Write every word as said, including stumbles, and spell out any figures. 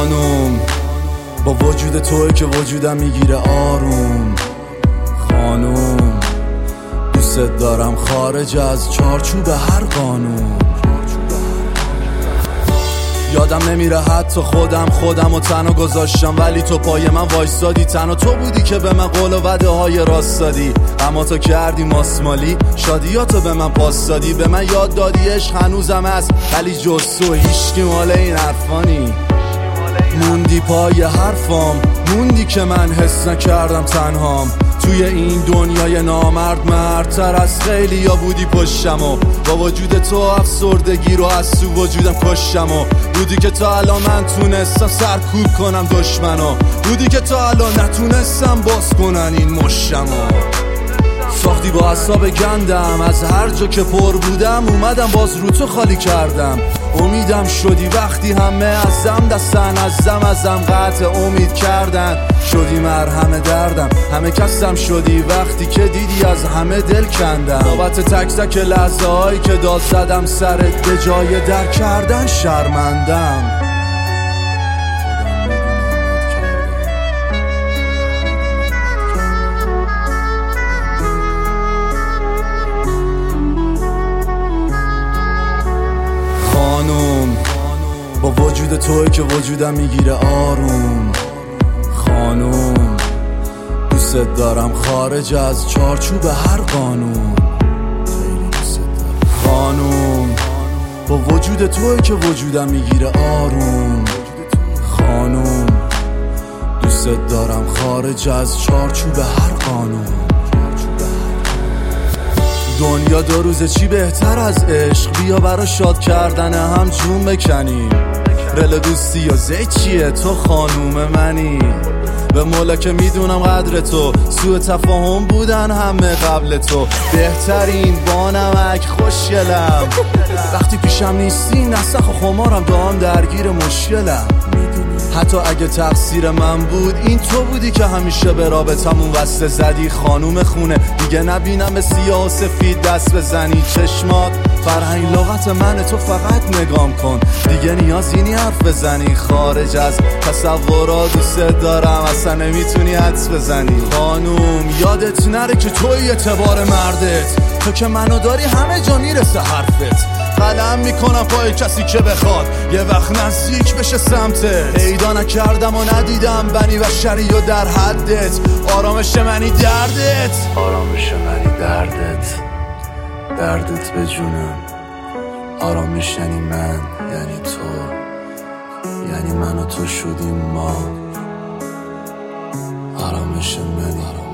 خانوم با وجود توی که وجودم میگیره آروم. خانوم دوست دارم خارج از چارچوب هر قانون. یادم نمیره حتی خودم خودم و تنها گذاشتم، ولی تو پای من وایستادی. تنها تو بودی که به من قول و وعده های راست دادی. اما تو کردی ماسمالی شادیاتو به من پاس دادی. به من یاد دادی عشق هنوزم هست، ولی جز تو هیچکی مال این حرفانی. موندی پای حرفام، موندی که من حس نکردم تنهام. توی این دنیای نامرد مردتر از خیلی یا بودی پشتم و با وجود تو افسردگی رو از تو وجودم کشتم و بودی که تا الان من تونستم سرکوب کنم دشمنو. بودی که تا الان نتونستم باز کنن این مشتم و ساختی با اعصاب گندم. از هر جا که پر بودم اومدم باز رو تو خالی کردم. امیدم شدی وقتی همه ازم دستن، ازم ازم قطع امید کردن. شدی مرهم دردم، همه کسم شدی وقتی که دیدی از همه دل کندم. بابت تک تک لحظه هایی که داد زدم سرت، به جای در کردن شرمندم. خانوم با وجود توی که وجودم میگیره آروم. خانوم دوست دارم خارج از چارچوب هر قانون. خانوم با وجود توی که وجودم میگیره آروم. خانوم دوست دارم خارج از چارچوب هر قانون. دنیا دو روزه چی بهتر از عشق، بیا برا شاد کردن هم جون بکنیم. رل دوستی و زی چیه، تو خانوم منی. به مولا که میدونم قدر تو، سوء تفاهم بودن همه قبل تو. بهترین با نمک خوشگلم، وقتی پیشم نیستی نسخ و خمارم دام درگیر مشکلم. حتی اگه تقصیر من بود این تو بودی که همیشه به رابطمون وصله زدی. خانوم خونه دیگه نبینم به سیاه و سفید دست بزنی. چشمات فرهنگ لغت من، تو فقط نگام کن دیگه نیازی نی حرف بزنی. خارج از تصورات دوست دارم، اصلا نمیتونی حدس بزنی. خانوم یادت نره که توی اعتبار مردت، تو که منو داری همه جا میرسه حرفت. قلم میکنم پای کسی که بخواد یه وقت نزدیک بشه سمتت. پیدا نکردم و ندیدم بنی بشری و در حدت. آرامش منی دردت، آرامش منی دردت، دردت به جونم. آرامش یعنی من، یعنی تو، یعنی من و تو شدیم ما. آرامش منی